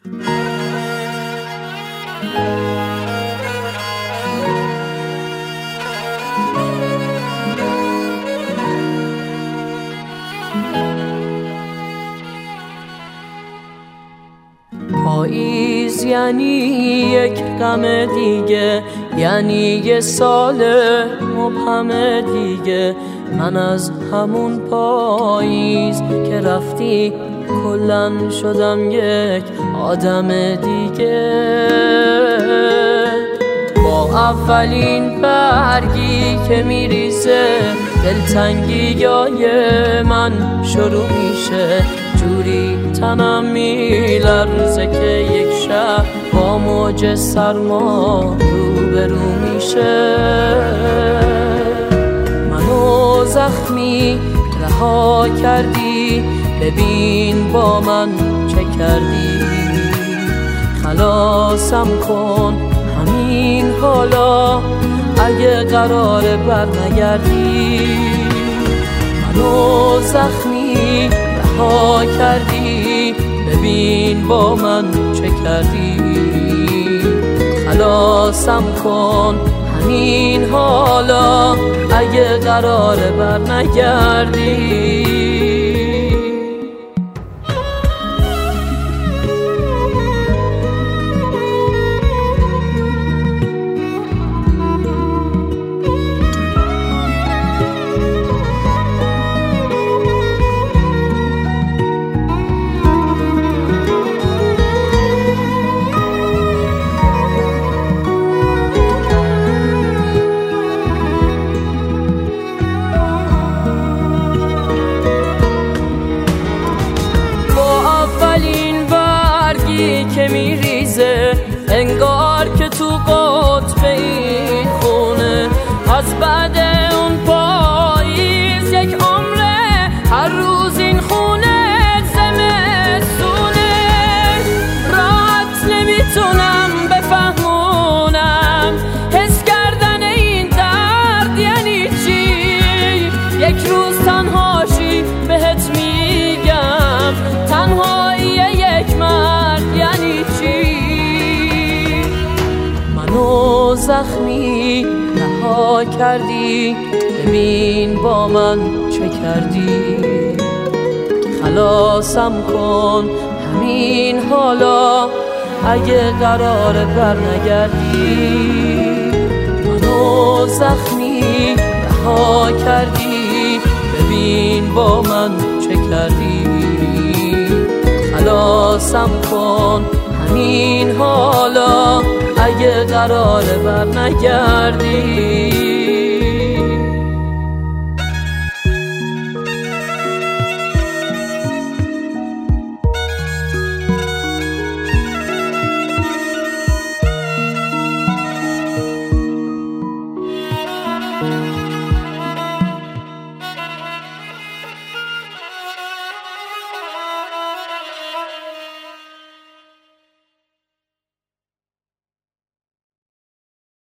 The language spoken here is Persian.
پاییز یعنی یک غم دیگه، یعنی یه سال مبهم دیگه. من از همون پاییز که رفتی کلن شدم یک آدم دیگه. با اولین برگی که میریزه دلتنگیای من شروع میشه. جوری تنم میلرزه که یک شب با موج سرما روبرو میشه. منو زخمی رها کردی، ببین با من چه کردی. خلاصم کن همین حالا اگه قراره برنگردی. منو زخمی رها کردی، ببین با من چه کردی. خلاصم کن همین حالا اگه قراره برنگردی. که میریزه انگار که تو قطب این خونه. از بعد اون پاییز یک عمره، هر روز این خونه زمستونه. راحت نمیتونم بفهمونم حس کردن این درد یعنی چی. یک روز تنهاشی بهت میگم، تنهایی یک مرد یعنی چی. منو زخمی رها کردی، ببین با من چه کردی. خلاصم کن همین حالا اگه قراره برنگردی. منو زخمی رها کردی، ببین با من چه کردی. خلاصم کن همین حالا اگه قراره برنگردی.